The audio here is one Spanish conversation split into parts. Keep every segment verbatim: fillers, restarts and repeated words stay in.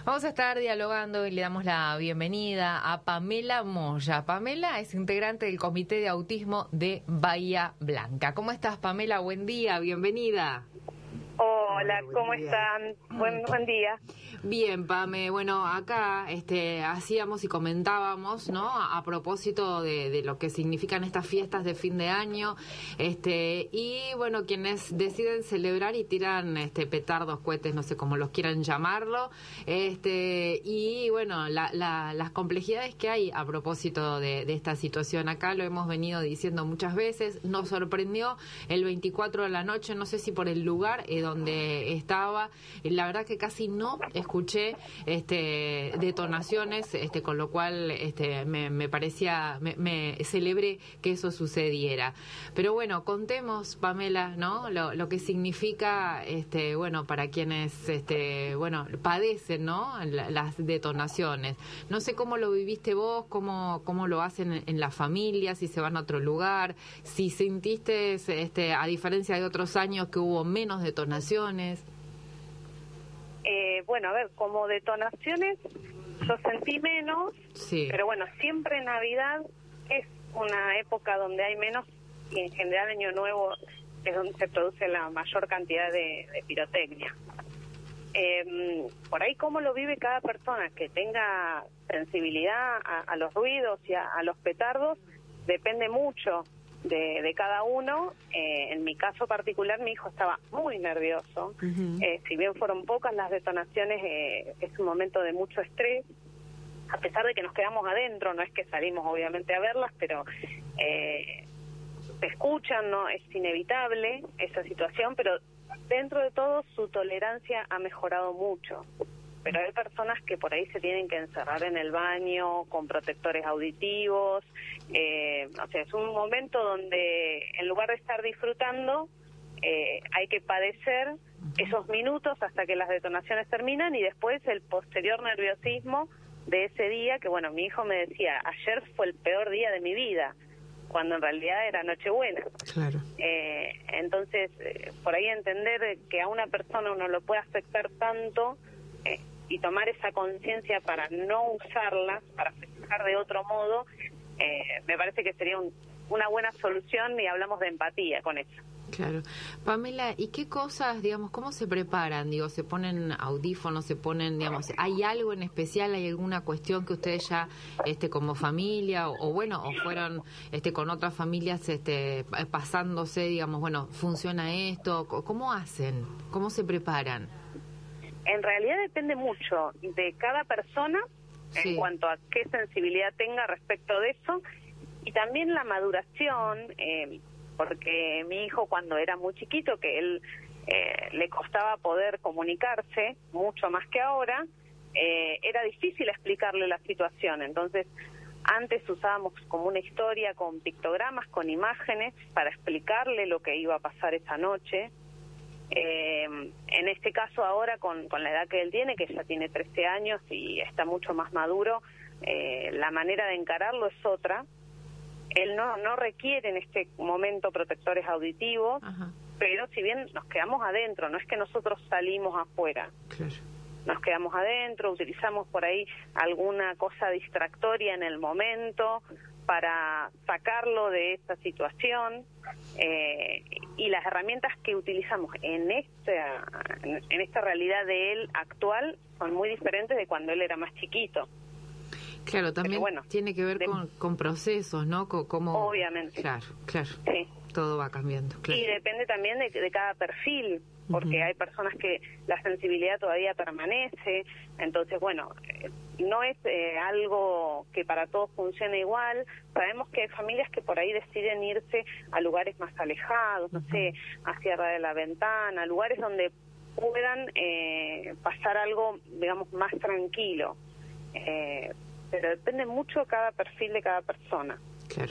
Vamos a estar dialogando y le damos la bienvenida a Pamela Moya. Pamela es integrante del Comité de Autismo de Bahía Blanca. ¿Cómo estás, Pamela? Buen día, bienvenida. Hola, ¿cómo están? Buen, buen día. Bien, Pame. Bueno, acá este, hacíamos y comentábamos, ¿no? A, a propósito de, de lo que significan estas fiestas de fin de año, este, y bueno, quienes deciden celebrar y tiran este, petardos, cohetes, no sé cómo los quieran llamarlo, este, y bueno, la, la, las complejidades que hay a propósito de, de esta situación. Acá lo hemos venido diciendo muchas veces. Nos sorprendió el veinticuatro de la noche, no sé si por el lugar eh, donde estaba, la verdad que casi no escuché este, detonaciones, este, con lo cual este, me, me parecía, me, me celebré que eso sucediera. Pero bueno, contemos, Pamela, ¿no? Lo, lo que significa, este, bueno, para quienes, este, bueno, padecen, ¿no? Las detonaciones. No sé cómo lo viviste vos, cómo, cómo lo hacen en la familia, si se van a otro lugar, si sentiste, este, a diferencia de otros años que hubo menos detonaciones. Eh, bueno, a ver, como detonaciones yo sentí menos, sí. Pero bueno, siempre Navidad es una época donde hay menos, y en general Año Nuevo es donde se produce la mayor cantidad de, de pirotecnia. Eh, por ahí cómo lo vive cada persona, que tenga sensibilidad a, a los ruidos y a, a los petardos, depende mucho de, de cada uno. Eh, en mi caso particular, mi hijo estaba muy nervioso. Uh-huh. Eh, si bien fueron pocas las detonaciones, eh, es un momento de mucho estrés, a pesar de que nos quedamos adentro, no es que salimos obviamente a verlas, pero eh, se escuchan, no es inevitable esa situación, pero dentro de todo su tolerancia ha mejorado mucho. Pero hay personas que por ahí se tienen que encerrar en el baño con protectores auditivos. Eh, o sea, es un momento donde en lugar de estar disfrutando, eh, hay que padecer esos minutos hasta que las detonaciones terminan y después el posterior nerviosismo de ese día, que bueno, mi hijo me decía, ayer fue el peor día de mi vida, cuando en realidad era Nochebuena. Claro. Eh, entonces, eh, por ahí entender que a una persona uno lo puede afectar tanto, eh, y tomar esa conciencia para no usarlas, para festejar de otro modo, eh, me parece que sería un, una buena solución, y hablamos de empatía con eso. Claro. Pamela, ¿y qué cosas, digamos, cómo se preparan? Digo, ¿se ponen audífonos, se ponen, digamos, hay algo en especial, hay alguna cuestión que ustedes ya, este, como familia, o, o bueno, o fueron, este, con otras familias, este, pasándose, digamos, bueno, funciona esto? ¿Cómo hacen? ¿Cómo se preparan? En realidad depende mucho de cada persona, sí, en cuanto a qué sensibilidad tenga respecto de eso, y también la maduración, eh, porque mi hijo cuando era muy chiquito, que él eh, le costaba poder comunicarse mucho más que ahora, eh, era difícil explicarle la situación. Entonces, antes usábamos como una historia con pictogramas, con imágenes, para explicarle lo que iba a pasar esa noche. Eh, en este caso ahora, con, con la edad que él tiene, que ya tiene trece años y está mucho más maduro, eh, la manera de encararlo es otra. Él no, no requiere en este momento protectores auditivos. Ajá. Pero si bien nos quedamos adentro, no es que nosotros salimos afuera. Claro. Nos quedamos adentro, utilizamos por ahí alguna cosa distractoria en el momento para sacarlo de esta situación, eh, y las herramientas que utilizamos en esta, en esta realidad de él actual son muy diferentes de cuando él era más chiquito. Claro, también bueno, tiene que ver de, con, con procesos, ¿no? Como, obviamente. Claro, claro. Sí. Todo va cambiando. Claro. Y depende también de, de cada perfil, porque uh-huh. hay personas que la sensibilidad todavía permanece. Entonces, bueno, eh, no es eh, algo que para todos funcione igual. Sabemos que hay familias que por ahí deciden irse a lugares más alejados, uh-huh. no sé, a Sierra de la Ventana, lugares donde puedan eh, pasar algo, digamos, más tranquilo. Eh, pero depende mucho de cada perfil de cada persona. Claro.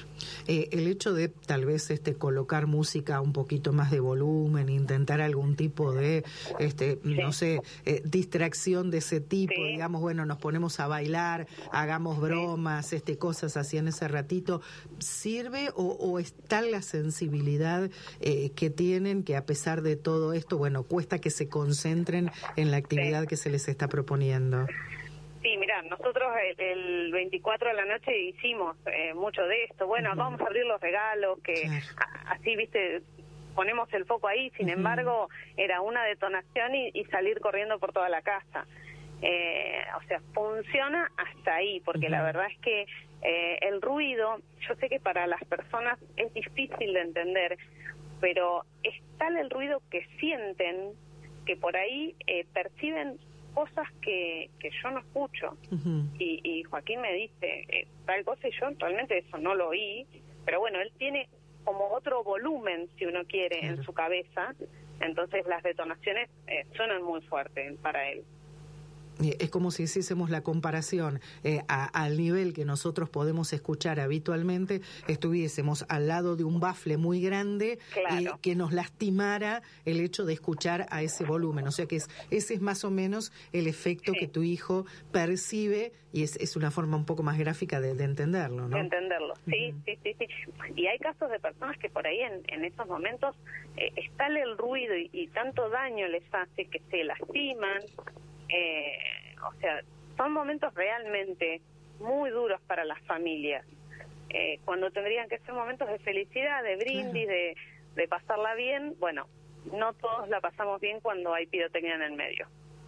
eh, el hecho de tal vez este colocar música un poquito más de volumen, intentar algún tipo de, este sí. no sé, eh, distracción de ese tipo, sí. digamos, bueno, nos ponemos a bailar, hagamos bromas, sí. este cosas así en ese ratito, ¿sirve o, o está la sensibilidad eh, que tienen que a pesar de todo esto, bueno, cuesta que se concentren en la actividad sí. que se les está proponiendo? Sí, mira, nosotros el, el veinticuatro de la noche hicimos eh, mucho de esto. Bueno, uh-huh. vamos a abrir los regalos, que claro. a, así, viste, ponemos el foco ahí. Sin uh-huh. embargo, era una detonación y, y salir corriendo por toda la casa. Eh, o sea, funciona hasta ahí, porque uh-huh. la verdad es que eh, el ruido, yo sé que para las personas es difícil de entender, pero es tal el ruido que sienten que por ahí eh, perciben cosas que, que yo no escucho. Uh-huh. y, y Joaquín me dice eh, tal cosa y yo realmente eso no lo oí, pero bueno, él tiene como otro volumen, si uno quiere, claro. en su cabeza, entonces las detonaciones eh, suenan muy fuerte para él. Es como si hiciésemos la comparación eh, a, al nivel que nosotros podemos escuchar habitualmente, estuviésemos al lado de un bafle muy grande claro. eh, que nos lastimara el hecho de escuchar a ese volumen. O sea que es, ese es más o menos el efecto sí. que tu hijo percibe y es, es una forma un poco más gráfica de, de entenderlo, ¿no? De entenderlo, sí, uh-huh. sí, sí, sí. Y hay casos de personas que por ahí en, en esos momentos eh, está el ruido y, y tanto daño les hace que se lastiman. Eh, o sea, son momentos realmente muy duros para las familias, eh, cuando tendrían que ser momentos de felicidad, de brindis, claro. de, de pasarla bien. Bueno, no todos la pasamos bien cuando hay pirotecnia en el medio.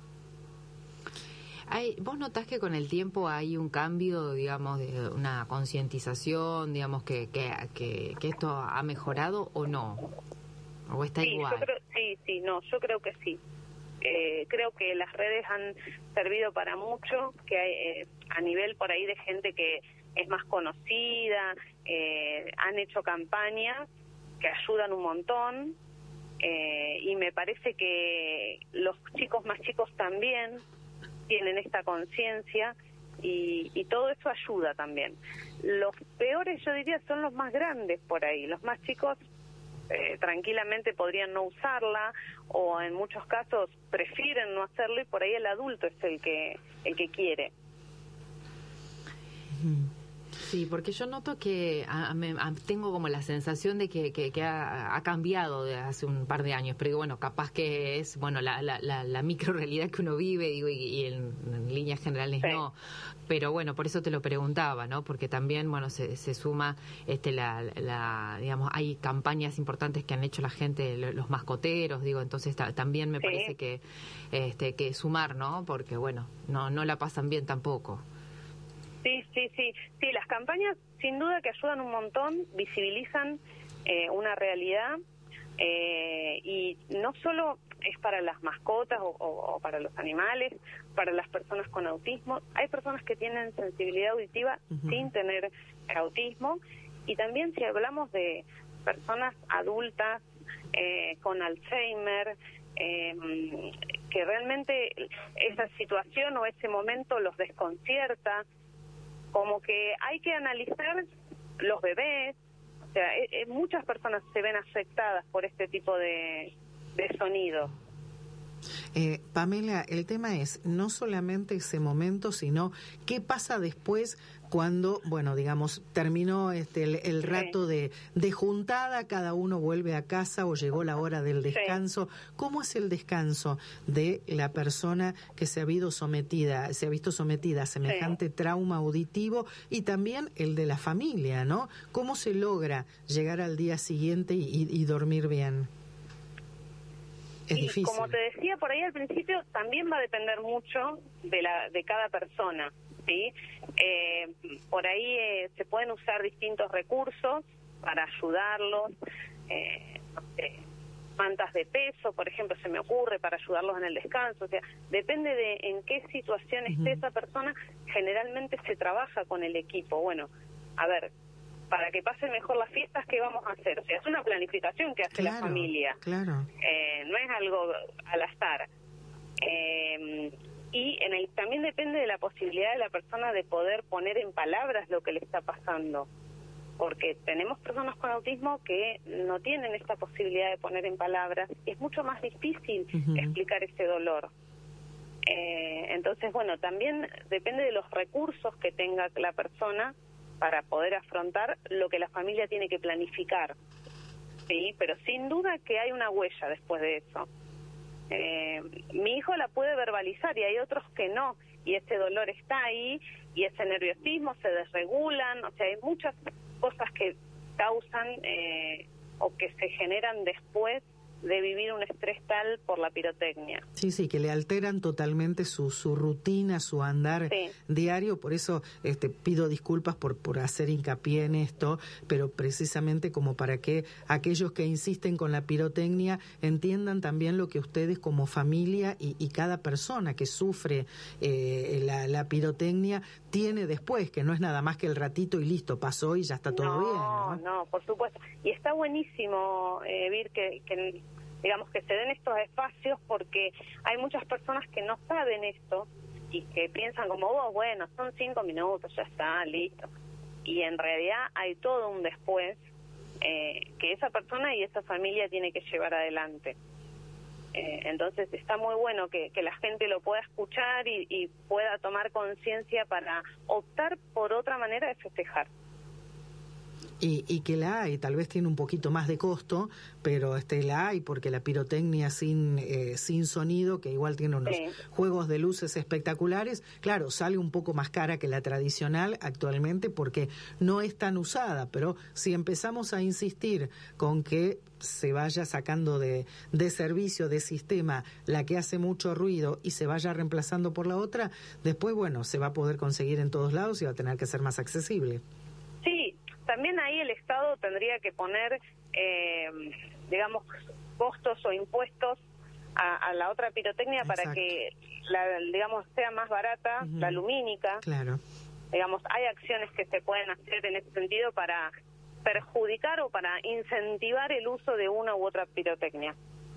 Hay, ¿Vos notás que con el tiempo hay un cambio, digamos, de una concientización, digamos, que, que, que, que esto ha mejorado o no? ¿O está sí, igual? Yo creo, sí, sí, no, yo creo que sí. Eh, creo que las redes han servido para mucho, que hay eh, a nivel por ahí de gente que es más conocida, eh, han hecho campañas que ayudan un montón, eh, y me parece que los chicos más chicos también tienen esta conciencia y, y todo eso ayuda también. Los peores, yo diría, son los más grandes por ahí, los más chicos Eh, tranquilamente podrían no usarla o en muchos casos prefieren no hacerlo y por ahí el adulto es el que el que quiere. Sí, porque yo noto que a, a, a, tengo como la sensación de que, que, que ha, ha cambiado de hace un par de años, pero bueno, capaz que es bueno la, la, la, la micro realidad que uno vive, digo, y, y en, en líneas generales sí. no. Pero bueno, por eso te lo preguntaba, ¿no? Porque también, bueno, se, se suma, este, la, la, digamos, hay campañas importantes que han hecho la gente, los mascoteros, digo, entonces ta, también me sí. parece que, este, que sumar, ¿no? Porque bueno, no, no la pasan bien tampoco. Sí, sí, sí, sí, las campañas sin duda que ayudan un montón, visibilizan eh, una realidad eh, y no solo es para las mascotas o, o, o para los animales, para las personas con autismo. Hay personas que tienen sensibilidad auditiva uh-huh. sin tener autismo y también si hablamos de personas adultas eh, con Alzheimer, eh, que realmente esa situación o ese momento los desconcierta, como que hay que analizar los bebés, o sea, eh, eh, muchas personas se ven afectadas por este tipo de, de sonido. Eh, Pamela, el tema es no solamente ese momento, sino qué pasa después cuando, bueno, digamos, terminó este el, el rato sí. de, de juntada, cada uno vuelve a casa o llegó la hora del descanso. Sí. ¿Cómo es el descanso de la persona que se ha visto sometida, se ha visto sometida a semejante sí. trauma auditivo y también el de la familia, ¿no? ¿Cómo se logra llegar al día siguiente y, y, y dormir bien? Es y difícil. Como te decía por ahí al principio, también va a depender mucho de la de cada persona, ¿sí? Eh, por ahí eh, se pueden usar distintos recursos para ayudarlos, eh, no sé, mantas de peso, por ejemplo, se me ocurre, para ayudarlos en el descanso. O sea, depende de en qué situación uh-huh. esté esa persona, generalmente se trabaja con el equipo. Bueno, a ver, para que pasen mejor las fiestas, ¿qué vamos a hacer? O sea, es una planificación que hace claro, la familia. Claro. Eh, no es algo al azar. Eh, y en el, también depende de la posibilidad de la persona de poder poner en palabras lo que le está pasando. porque tenemos personas con autismo que no tienen esta posibilidad de poner en palabras, y es mucho más difícil uh-huh. explicar ese dolor. Eh, entonces, bueno, también depende de los recursos que tenga la persona para poder afrontar lo que la familia tiene que planificar. Sí, pero sin duda que hay una huella después de eso. Eh, mi hijo la puede verbalizar y hay otros que no, y ese dolor está ahí, y ese nerviosismo se desregulan, o sea, hay muchas cosas que causan eh, o que se generan después de vivir un estrés tal por la pirotecnia. Sí, sí, que le alteran totalmente su, su rutina, su andar sí. diario, por eso este, pido disculpas por, por hacer hincapié en esto, pero precisamente como para que aquellos que insisten con la pirotecnia entiendan también lo que ustedes como familia y, y cada persona que sufre eh, la, la pirotecnia tiene después, que no es nada más que el ratito y listo, pasó y ya está todo no, bien. No, no, por supuesto. Y está buenísimo, eh, Vir, que, que digamos que se den estos espacios, porque hay muchas personas que no saben esto y que piensan como vos, bueno, son cinco minutos, ya está, listo. Y en realidad hay todo un después eh, que esa persona y esa familia tiene que llevar adelante. Eh, entonces está muy bueno que, que la gente lo pueda escuchar y, y pueda tomar conciencia para optar por otra manera de festejar. Y, y que la hay, tal vez tiene un poquito más de costo, pero este la hay porque la pirotecnia sin eh, sin sonido, que igual tiene unos sí. juegos de luces espectaculares, claro, sale un poco más cara que la tradicional actualmente porque no es tan usada, pero si empezamos a insistir con que se vaya sacando de, de servicio, de sistema, la que hace mucho ruido y se vaya reemplazando por la otra, después, bueno, se va a poder conseguir en todos lados y va a tener que ser más accesible. Sí. También ahí el Estado tendría que poner, eh, digamos, costos o impuestos a, a la otra pirotecnia. Exacto. Para que, la, digamos, sea más barata, uh-huh. la lumínica. Claro. Digamos, hay acciones que se pueden hacer en ese sentido para perjudicar o para incentivar el uso de una u otra pirotecnia.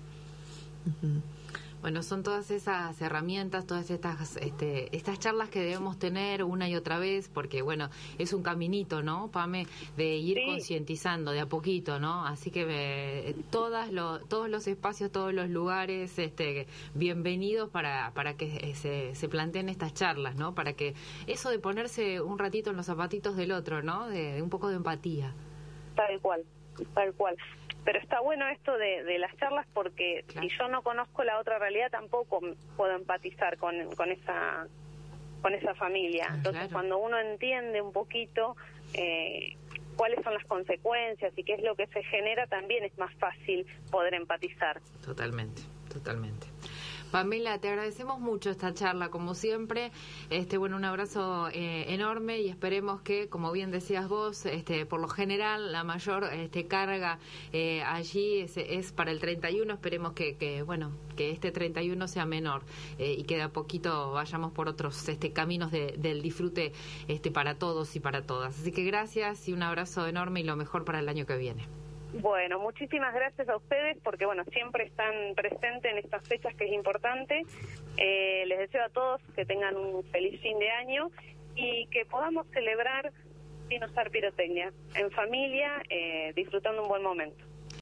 Uh-huh. Bueno, son todas esas herramientas, todas estas este, estas charlas que debemos tener una y otra vez, porque, bueno, es un caminito, ¿no, Pame? De ir sí. concientizando de a poquito, ¿no? Así que eh, todas lo, todos los espacios, todos los lugares, este, bienvenidos para para que se, se planteen estas charlas, ¿no? Para que eso de ponerse un ratito en los zapatitos del otro, ¿no? De, de un poco de empatía. Tal cual, tal cual. Pero está bueno esto de, de las charlas porque claro. si yo no conozco la otra realidad tampoco puedo empatizar con, con esa con esa familia. Entonces claro. cuando uno entiende un poquito eh, cuáles son las consecuencias y qué es lo que se genera, también es más fácil poder empatizar. Totalmente, totalmente. Pamela, te agradecemos mucho esta charla, como siempre. Este, bueno, un abrazo eh, enorme y esperemos que, como bien decías vos, este, por lo general la mayor este, carga eh, allí es, es para el treinta y uno. Esperemos que, que bueno, que este treinta y uno sea menor eh, y que de a poquito vayamos por otros este, caminos de, del disfrute este, para todos y para todas. Así que gracias y un abrazo enorme y lo mejor para el año que viene. Bueno, muchísimas gracias a ustedes porque, bueno, siempre están presentes en estas fechas que es importante. Eh, les deseo a todos que tengan un feliz fin de año y que podamos celebrar sin usar pirotecnia, en familia, eh, disfrutando un buen momento.